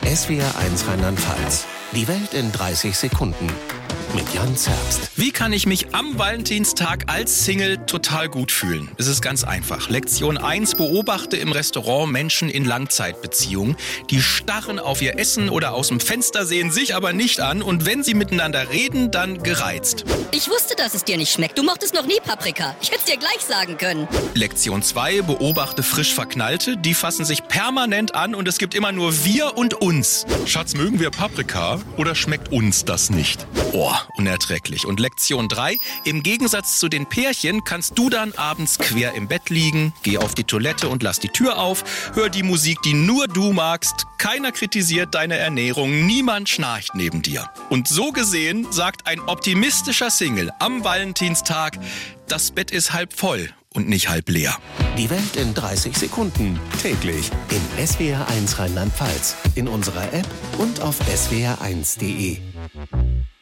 SWR1 Rheinland-Pfalz. Die Welt in 30 Sekunden. Mit Jan Zerbst. Wie kann ich mich am Valentinstag als Single total gut fühlen? Es ist ganz einfach. Lektion 1: Beobachte im Restaurant Menschen in Langzeitbeziehungen. Die starren auf ihr Essen oder aus dem Fenster, sehen sich aber nicht an. Und wenn sie miteinander reden, dann gereizt. Ich wusste, dass es dir nicht schmeckt. Du mochtest noch nie Paprika. Ich hätte es dir gleich sagen können. Lektion 2: Beobachte frisch Verknallte. Die fassen sich permanent an und es gibt immer nur wir und uns. Schatz, mögen wir Paprika oder schmeckt uns das nicht? Oh, unerträglich. Und Lektion 3: Im Gegensatz zu den Pärchen kannst du dann abends quer im Bett liegen, geh auf die Toilette und lass die Tür auf, hör die Musik, die nur du magst, keiner kritisiert deine Ernährung, niemand schnarcht neben dir. Und so gesehen sagt ein optimistischer Single am Valentinstag: Das Bett ist halb voll und nicht halb leer. Die Welt in 30 Sekunden. Täglich in SWR1 Rheinland-Pfalz, in unserer App und auf swr1.de.